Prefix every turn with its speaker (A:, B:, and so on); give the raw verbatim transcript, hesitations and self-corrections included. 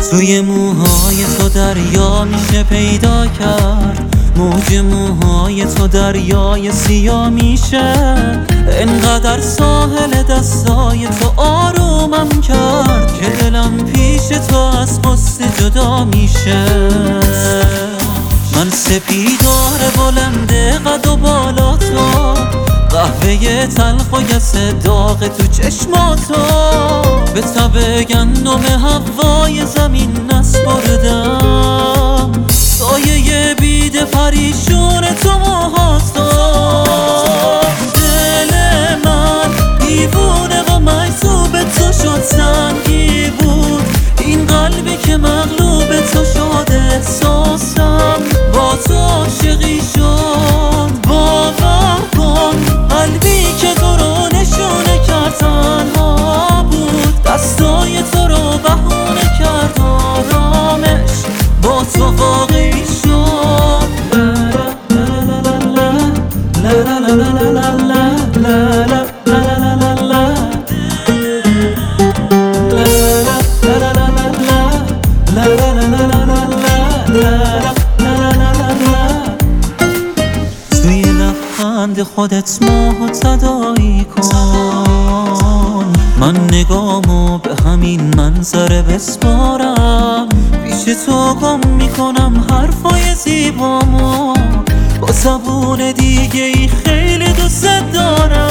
A: توی موهای تو دریا میشه پیدا کرد، موج موهای تو دریای سیاه میشه. انقدر ساحل دستای تو آرومم کرد که دلم پیش تو از غصه جدا میشه. من سپیدار بلند قد و بالا تو، قهوه تلخ و گس داغ تو چشماتو، به تب گندم هوای زمین نسپردم، سایه بید پریشون تو موهاتو. دل من دیوونه و مجذوب تو شد، سنگی بود این قلبی که مغلوب تو شد. احساسم با تو عاشقی شد، باور کن قلبی که تو رو نشونه کرد تنها بود، دستای تو رو بهونه کرد، آرامش با تو واقعی شد. توی لبخند خودت ماهو تداعی کن، من نگامو به همین منظره بسپارم، پیش تو گم میکنم حرفای زیبامو، با زبون دیگه ای خیلی دوست دارم.